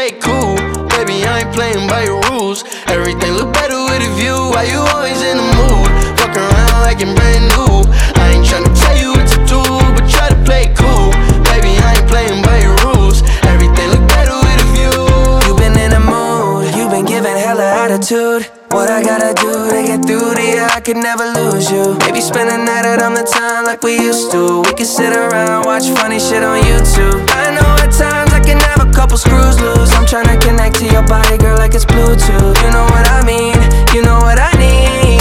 play cool. Baby, I ain't playing by your rules. Everything look better with a view. Why you always in the mood? Fuck around like you're brand new. I ain't tryna tell you what to do, but try to play cool. Baby, I ain't playing by your rules. Everything look better with a view. You been in the mood, you been giving hella attitude. What I gotta do to get through to you, I could never lose you. Maybe spend a night out on the town like we used to. We could sit around, watch funny shit on YouTube. I know at times I can have a couple screws loose. I'm tryna connect to your body, girl, like it's Bluetooth. You know what I mean, you know what I need.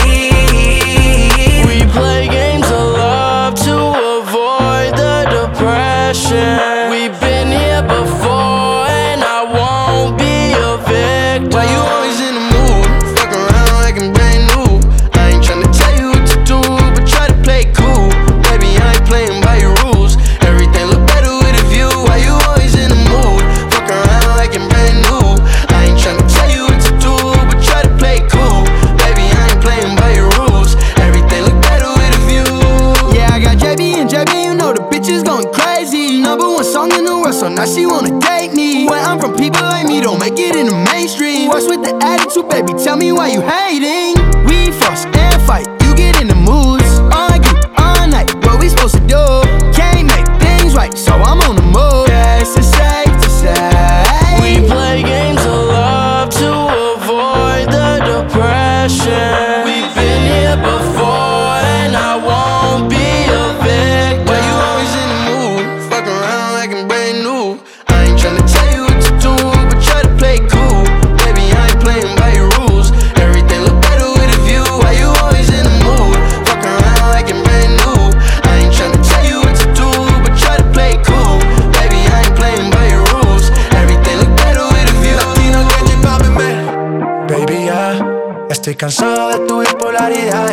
We play games of love to avoid the depression. We've been here before and I won't be a victim. Why you always in the mood? Fuck around like I'm brand new. I ain't tryna tell you what to do, but try to play cool. Baby, I ain't playing by your rules. Everything look better with a view. Why you always in the mood? Fuck around like I'm brand new. I ain't tryna tell you what to do, but try to play cool. Baby, I ain't playing by your rules. Everything look better with a view. Yeah, I got JB and JB, you know the bitch is going crazy. #1 song in the world, so now she wanna date me. Where I'm from, people like me don't make it in the mainstream. What's with the attitude, baby? Tell me why you hating. We fuss and fight, you get in the moods. Argue all night, what we supposed to do? Can't make things right, so I'm on the move. Yeah, it's safe to say We play games of love to avoid the depression. We've been here before and I won't be a victim. Why you always in the mood? Fuck around like I'm brand new. I ain't tryna tell you what to do, but try to play cool. Baby, I ain't playing by your rules. Everything look better with a view. Why you always in the mood? Fuck around like I'm brand new. I ain't tryna tell you what to do, but try to play cool. Baby, I ain't playing by your rules. Everything look better with a view. Latino que J Balvin, man. Baby, ya estoy cansado de tu bipolaridad,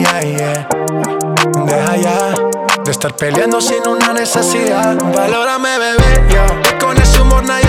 Deja ya de estar peleando sin una necesidad. Valórame, bebé, yo. Con ese humor nadie